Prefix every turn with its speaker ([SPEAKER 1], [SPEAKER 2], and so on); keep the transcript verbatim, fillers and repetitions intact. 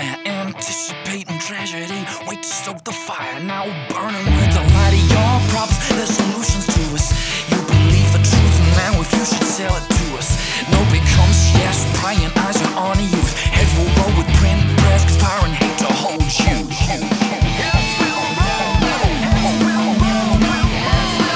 [SPEAKER 1] desire, anticipating tragedy. Wait to stoke the fire, now burning with the light of your props. The solution